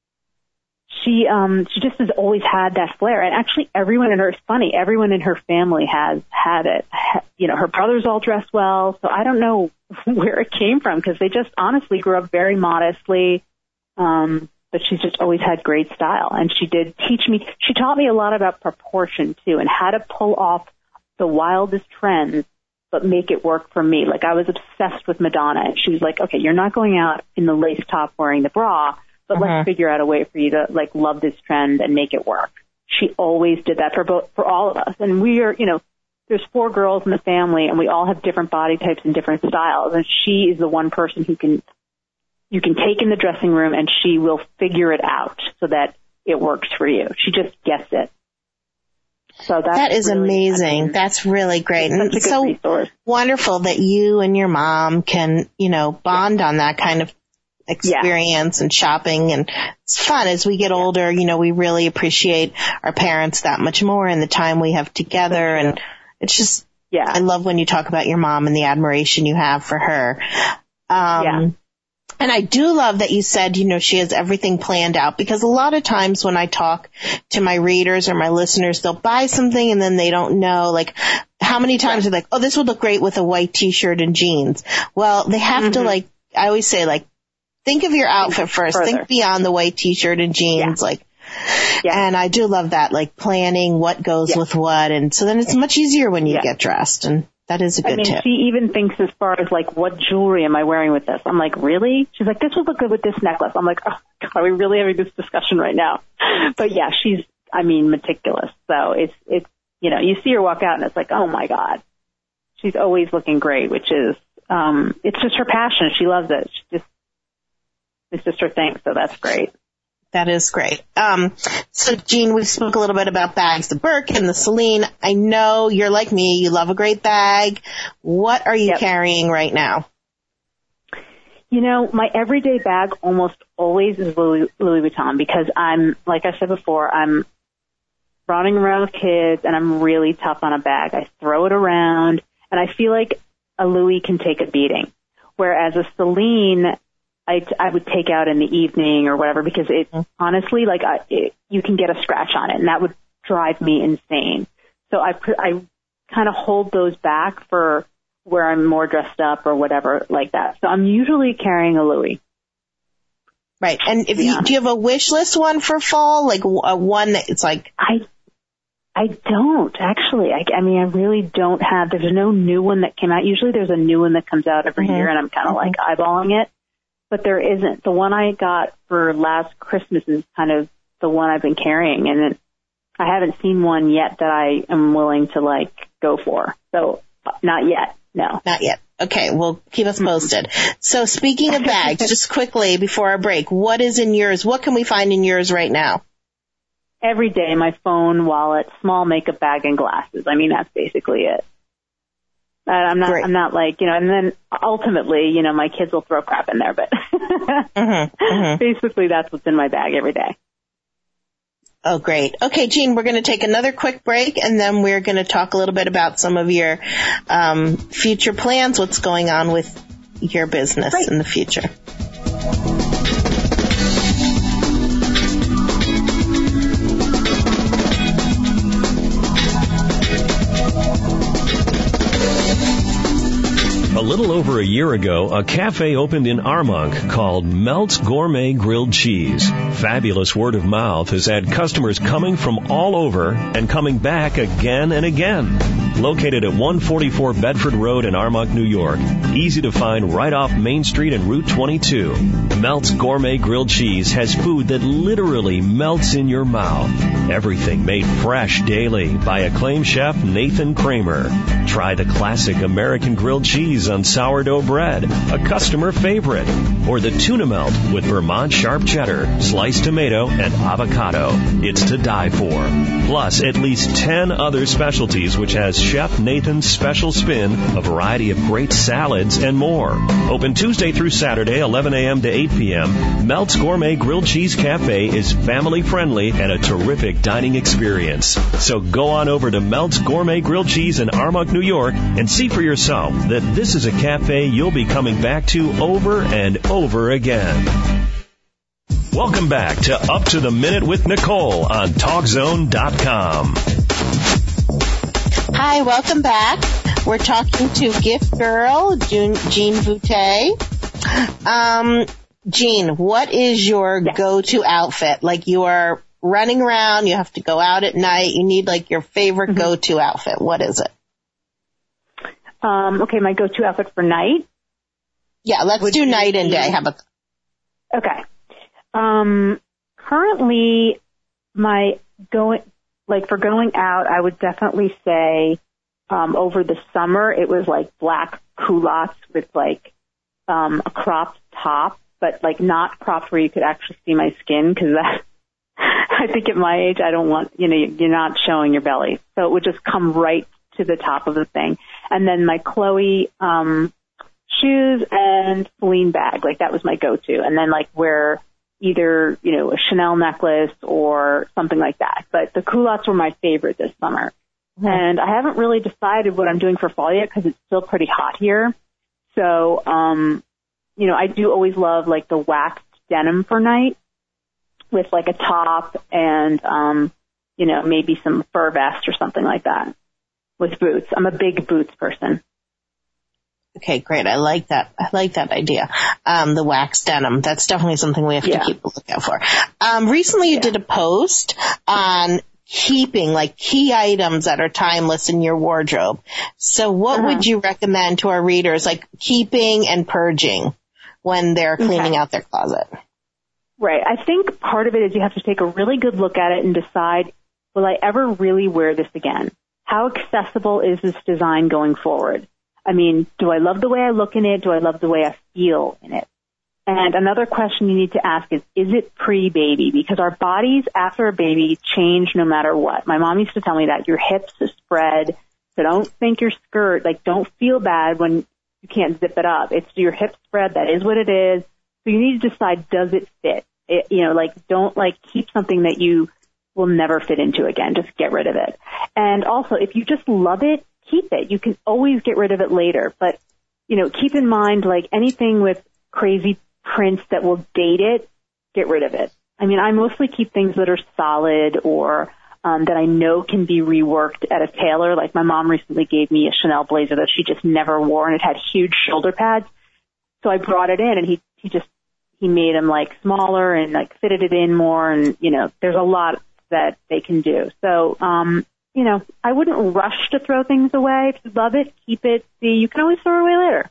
she, um, she just has always had that flair. And actually everyone in her, it's funny, everyone in her family has had it. You know, her brothers all dress well. So I don't know where it came from because they just honestly grew up very modestly. Um, but she's just always had great style. And she did teach me, she taught me a lot about proportion too and how to pull off the wildest trends but make it work for me. Like, I was obsessed with Madonna, and she was like, okay, you're not going out in the lace top wearing the bra, but uh-huh. let's figure out a way for you to, like, love this trend and make it work. She always did that for both, for all of us. And we are, you know, there's four girls in the family, and we all have different body types and different styles, and she is the one person who can, you can take in the dressing room, and she will figure it out so that it works for you. She just gets it. So that's that is really, amazing. I mean, that's really great. And it's so resource. Wonderful that you and your mom can, you know, bond yeah. on that kind of experience yeah. and shopping. And it's fun as we get yeah. older. You know, we really appreciate our parents that much more and the time we have together. And it's just, yeah. I love when you talk about your mom and the admiration you have for her. Um, yeah. And I do love that you said, you know, she has everything planned out, because a lot of times when I talk to my readers or my listeners, they'll buy something and then they don't know, like, how many times they're like, oh, this would look great with a white T-shirt and jeans. Well, they have mm-hmm. to, like, I always say, like, think of your outfit first. Further. Think beyond the white T-shirt and jeans. Yeah. Like, yeah. And I do love that, like, planning what goes yeah. with what. And so then it's much easier when you yeah. get dressed. And that is a good I mean, tip. She even thinks as far as, like, what jewelry am I wearing with this? I'm like, really? She's like, this would look good with this necklace. I'm like, oh, God, are we really having this discussion right now? But, yeah, she's, I mean, meticulous. So it's, it's, you know, you see her walk out and it's like, oh, my God. She's always looking great, which is, um, it's just her passion. She loves it. She just, it's just her thing. So that's great. That is great. Um, so, Jean, we spoke a little bit about bags, the Birkin, the Celine. I know you're like me. You love a great bag. What are you yep. carrying right now? You know, my everyday bag almost always is Louis, Louis Vuitton, because I'm, like I said before, I'm running around with kids and I'm really tough on a bag. I throw it around and I feel like a Louis can take a beating. Whereas a Celine, I, I would take out in the evening or whatever, because it honestly, like, I, it, you can get a scratch on it, and that would drive me insane. So I, I kind of hold those back for where I'm more dressed up or whatever like that. So I'm usually carrying a Louis. Right. And if you, do you have a wish list one for fall, like a one that it's like? I, I don't actually. I, I mean, I really don't have. There's no new one that came out. Usually, there's a new one that comes out every mm-hmm. year, and I'm kind of mm-hmm. like eyeballing it. But there isn't. The one I got for last Christmas is kind of the one I've been carrying, and it, I haven't seen one yet that I am willing to, like, go for. So not yet. No. Not yet. Okay, well, keep us posted. So speaking of bags, just quickly before our break, what is in yours? What can we find in yours right now? Every day, my phone, wallet, small makeup bag, and glasses. I mean, that's basically it. Uh, I'm not, Great. I'm not like, you know, and then ultimately, you know, my kids will throw crap in there, but mm-hmm, mm-hmm. basically that's what's in my bag every day. Oh, great. Okay, Jean, we're going to take another quick break, and then we're going to talk a little bit about some of your um, future plans, what's going on with your business great. in the future. A little over a year ago, a cafe opened in Armonk called Melt's Gourmet Grilled Cheese. Fabulous word of mouth has had customers coming from all over and coming back again and again. Located at one forty-four Bedford Road in Armonk, New York, easy to find right off Main Street and Route twenty-two. Melt's Gourmet Grilled Cheese has food that literally melts in your mouth. Everything made fresh daily by acclaimed chef Nathan Kramer. Try the classic American grilled cheese on sourdough bread, a customer favorite, or the tuna melt with Vermont sharp cheddar, sliced tomato, and avocado. It's to die for. Plus, at least ten other specialties, which has Chef Nathan's special spin, a variety of great salads, and more. Open Tuesday through Saturday, eleven a.m. to eight p.m., Melt's Gourmet Grilled Cheese Cafe is family-friendly and a terrific dining experience. So go on over to Melt's Gourmet Grilled Cheese in Armonk, New York, and see for yourself that this is a cafe you'll be coming back to over and over again. Welcome back to Up to the Minute with Nicole on Talk Zone dot com. Hi, welcome back. We're talking to Gift Girl, Jean Voutey. Um, Jean, what is your yeah. go-to outfit? Like, you are running around, you have to go out at night, you need like your favorite mm-hmm. go-to outfit. What is it? Um, okay, my go-to outfit for night? Yeah, let's Would do night and day. How about that? Okay. Um, currently, my going, like for going out, I would definitely say, um, over the summer, it was like black culottes with like, um, a cropped top, but like not cropped where you could actually see my skin, because that, I think at my age, I don't want, you know, you're not showing your belly. So it would just come right to the top of the thing. And then my Chloe, um, shoes and Celine bag, like that was my go-to. And then like wear either, you know, a Chanel necklace or something like that. But the culottes were my favorite this summer. Mm-hmm. And I haven't really decided what I'm doing for fall yet because it's still pretty hot here. So, um, you know, I do always love like the waxed denim for night with like a top and, um, you know, maybe some fur vest or something like that with boots. I'm a big boots person. Okay, great. I like that. I like that idea. Um, the wax denim. That's definitely something we have yeah. to keep a lookout for. Um, recently you yeah. did a post on keeping like key items that are timeless in your wardrobe. So what uh-huh. would you recommend to our readers, like keeping and purging when they're cleaning okay. out their closet? Right. I think part of it is you have to take a really good look at it and decide, will I ever really wear this again? How accessible is this design going forward? I mean, do I love the way I look in it? Do I love the way I feel in it? And another question you need to ask is, is it pre-baby? Because our bodies after a baby change no matter what. My mom used to tell me that your hips are spread, so don't think your skirt, like don't feel bad when you can't zip it up. It's your hip spread, that is what it is. So you need to decide, does it fit? It, you know, like don't like keep something that you will never fit into again. Just get rid of it. And also, if you just love it, keep it. You can always get rid of it later. But, you know, keep in mind, like anything with crazy prints that will date it, get rid of it. I mean, I mostly keep things that are solid or um, that I know can be reworked at a tailor. Like my mom recently gave me a Chanel blazer that she just never wore, and it had huge shoulder pads. So I brought it in, and he, he just, he made them like smaller and like fitted it in more. And, you know, there's a lot that they can do. So, um, you know, I wouldn't rush to throw things away. If you love it, keep it. See, you can always throw it away later.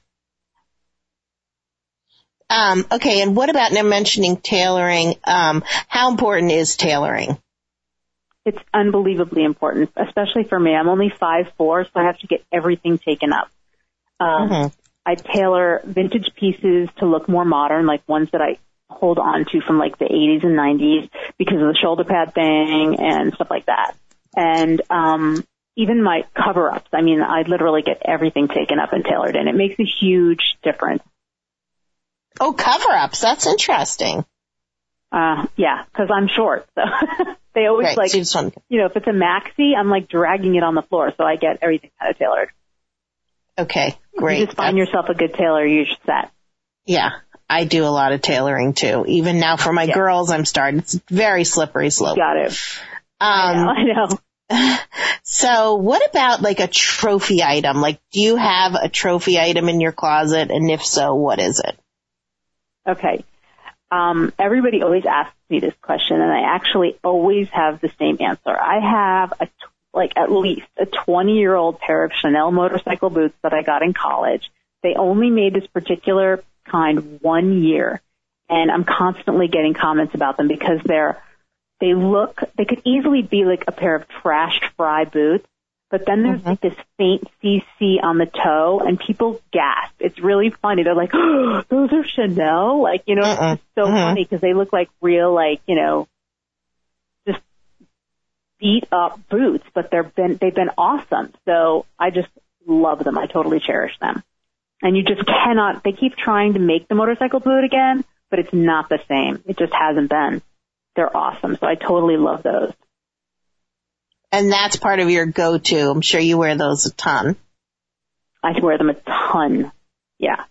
Um, okay, and what about now mentioning tailoring? Um, how important is tailoring? It's unbelievably important, especially for me. I'm only five foot four, so I have to get everything taken up. Um, mm-hmm. I tailor vintage pieces to look more modern, like ones that I hold on to from like the eighties and nineties because of the shoulder pad thing and stuff like that. And um even my cover-ups, I mean, I literally get everything taken up and tailored, and it makes a huge difference. Oh, cover-ups. That's interesting. Uh, yeah, because I'm short. So they always right, like, so you, just want to... you know, if it's a maxi, I'm like dragging it on the floor, so I get everything kind of tailored. Okay, great. If you just find That's... yourself a good tailor, you're set. Yeah, I do a lot of tailoring, too. Even now for my yeah. girls, I'm starting. It's very slippery slope. Got it. Um, I know, I know. So what about like a trophy item? Like, do you have a trophy item in your closet? And if so, what is it? Okay. Um, everybody always asks me this question, and I actually always have the same answer. I have a, like at least a twenty-year-old pair of Chanel motorcycle boots that I got in college. They only made this particular kind one year, and I'm constantly getting comments about them because they're They look, they could easily be like a pair of trashed fry boots, but then there's mm-hmm. like this faint C C on the toe, and people gasp. It's really funny. They're like, oh, those are Chanel? Like, you know, uh-uh. it's so uh-huh. funny because they look like real, like, you know, just beat up boots, but they're been, they've been awesome. So I just love them. I totally cherish them. And you just cannot, they keep trying to make the motorcycle boot again, but it's not the same. It just hasn't been. They're awesome. So I totally love those. And that's part of your go-to. I'm sure you wear those a ton. I wear them a ton. Yeah.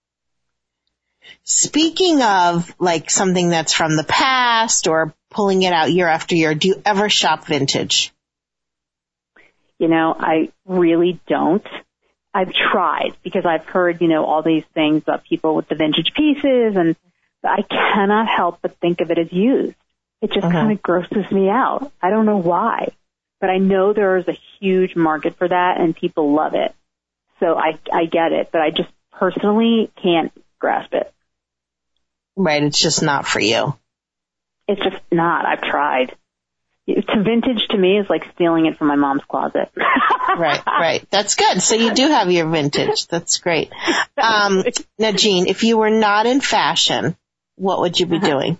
Speaking of like something that's from the past or pulling it out year after year, do you ever shop vintage? You know, I really don't. I've tried because I've heard, you know, all these things about people with the vintage pieces, and I cannot help but think of it as used. It just uh-huh. kind of grosses me out. I don't know why, but I know there is a huge market for that and people love it. So I, I get it, but I just personally can't grasp it. Right. It's just not for you. It's just not. I've tried. To vintage to me is like stealing it from my mom's closet. Right, right. That's good. So you do have your vintage. That's great. Um, now, Jean, if you were not in fashion, what would you be uh-huh. doing?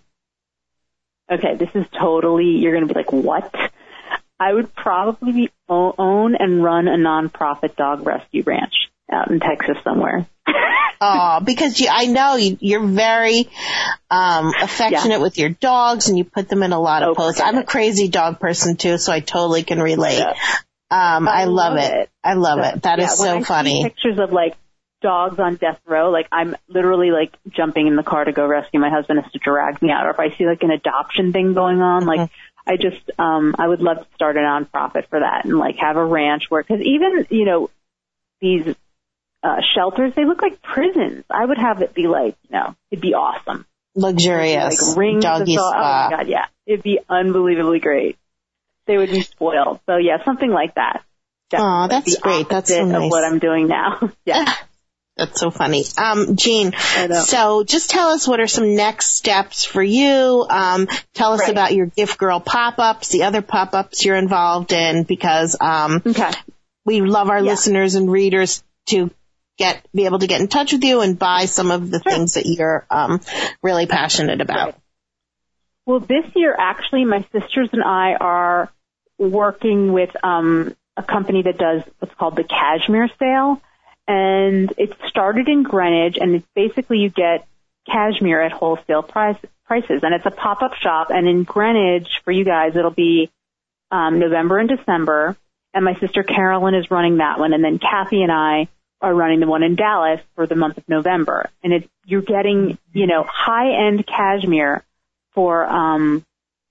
Okay, this is totally, you're going to be like, what? I would probably be own and run a nonprofit dog rescue ranch out in Texas somewhere. Oh, because you, I know you, you're very um, affectionate yeah. with your dogs, and you put them in a lot of oh, posts. I'm a crazy dog person too, so I totally can relate. Yeah. Um, I, I love, love it. it. I love so, it. That yeah, is so when I funny. See pictures of like dogs on death row, like I'm literally like jumping in the car to go rescue. My husband has to drag me out. Or if I see like an adoption thing going on, mm-hmm. like I just, um, I would love to start a nonprofit for that and like have a ranch where, cause even, you know, these, uh, shelters, they look like prisons. I would have it be like, you know, it'd be awesome. Luxurious. Like rings doggy and all. spa. Oh my God. Yeah. It'd be unbelievably great. They would be spoiled. So yeah, something like that. Oh, that's the great. That's so nice. Of what I'm doing now. Yeah. That's so funny. Um, Jean, so just tell us what are some next steps for you. Um, tell us right. about your Gift Girl pop-ups, the other pop-ups you're involved in, because um, okay. we love our yeah. listeners and readers to get be able to get in touch with you and buy some of the sure. things that you're um, really passionate about. Right. Well, this year, actually, my sisters and I are working with um, a company that does what's called the Cashmere Sale. And it started in Greenwich, and it's basically you get cashmere at wholesale price, prices. And it's a pop-up shop. And in Greenwich, for you guys, it'll be um, November and December. And my sister Carolyn is running that one. And then Kathy and I are running the one in Dallas for the month of November. And it's, you're getting, you know, high-end cashmere for, um,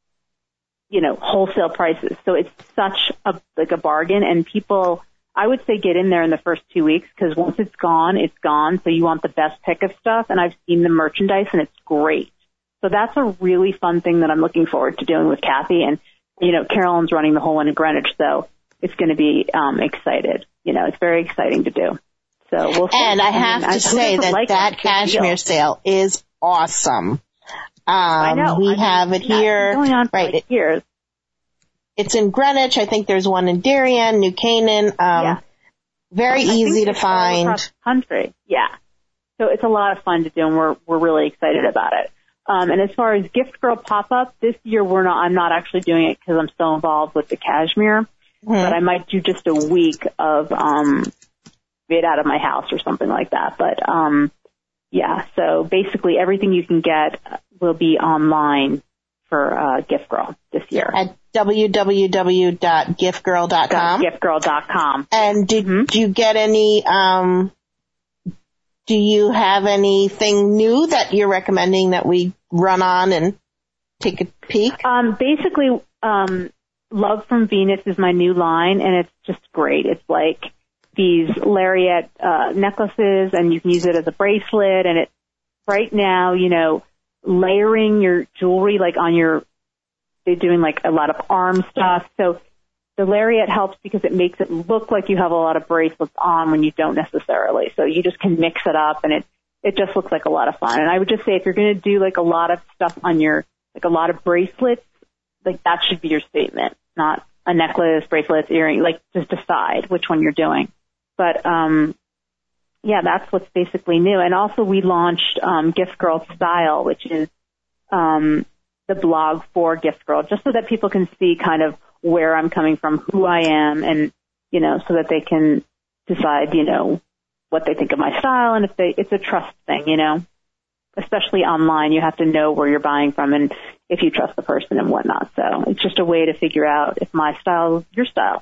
you know, wholesale prices. So it's such a, like a bargain, and people, I would say get in there in the first two weeks because once it's gone, it's gone. So you want the best pick of stuff. And I've seen the merchandise and it's great. So that's a really fun thing that I'm looking forward to doing with Kathy. And, you know, Carolyn's running the whole one in Greenwich. So it's going to be um, excited. You know, it's very exciting to do. So we'll see. And I have I mean, to I say that like that cashmere sale is awesome. Um, I know. We I mean, have it here. Going on for right. like years. It's in Greenwich. I think there's one in Darien, New Canaan. Um, yeah. Very I easy to it's all find. across the country. Yeah. So it's a lot of fun to do, and we're we're really excited about it. Um, and as far as Gift Girl pop-up, this year we're not. I'm not actually doing it because I'm still involved with the cashmere. Mm-hmm. But I might do just a week of um, it out of my house or something like that. But um, yeah, so basically everything you can get will be online for uh, Gift Girl this year. At w w w dot gift girl dot com. gift girl dot com. And did, mm-hmm. do you get any, um, do you have anything new that you're recommending that we run on and take a peek? Um, basically, um, Love from Venus is my new line, and it's just great. It's like these lariat uh, necklaces, and you can use it as a bracelet. And it right now, you know, layering your jewelry like on your, they're doing like a lot of arm stuff. So the lariat helps because it makes it look like you have a lot of bracelets on when you don't necessarily. So you just can mix it up, and it it just looks like a lot of fun. And I would just say if you're going to do like a lot of stuff on your, like a lot of bracelets, like that should be your statement, not a necklace, bracelets, earring, like just decide which one you're doing. But, um, yeah, that's what's basically new. And also we launched, um, Gift Girl Style, which is, um, the blog for Gift Girl, just so that people can see kind of where I'm coming from, who I am, and, you know, so that they can decide, you know, what they think of my style. And if they, it's a trust thing, you know, especially online, you have to know where you're buying from and if you trust the person and whatnot. So it's just a way to figure out if my style is your style.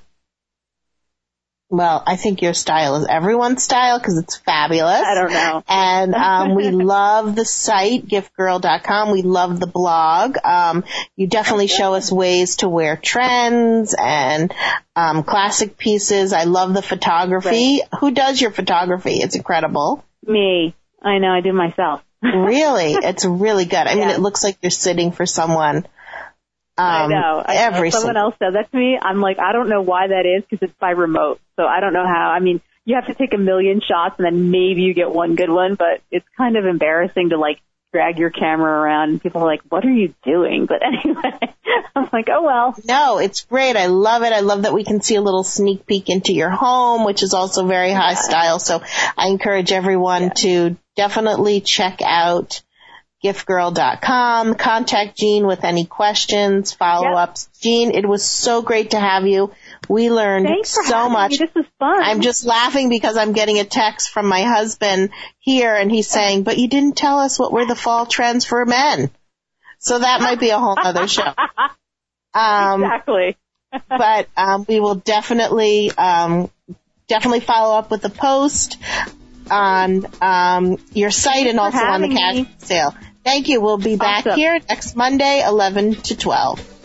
Well, I think your style is everyone's style because it's fabulous. I don't know. And um, we love the site, gift girl dot com. We love the blog. Um, you definitely show us ways to wear trends and um, classic pieces. I love the photography. Right. Who does your photography? It's incredible. Me. I know. I do myself. Really? It's really good. I yeah. mean, it looks like you're sitting for someone. Um, I know. I every know. Someone single... else said that to me. I'm like, I don't know why that is because it's by remote. So I don't know how. I mean, you have to take a million shots and then maybe you get one good one, but it's kind of embarrassing to like drag your camera around and people are like, what are you doing? But anyway, I'm like, oh well. No, it's great. I love it. I love that we can see a little sneak peek into your home, which is also very high yeah. style. So I encourage everyone yeah. to definitely check out gift girl dot com. Contact Jean with any questions, follow-ups. Yep. Jean, it was so great to have you. We learned Thanks for so much. Me. This was fun. I'm just laughing because I'm getting a text from my husband here, and he's saying, but you didn't tell us what were the fall trends for men. So that might be a whole other show. Um, exactly. but um, we will definitely, um, definitely follow up with the post on um, your site and also on the cash sale. Thank you. We'll be back awesome. here next Monday, eleven to twelve.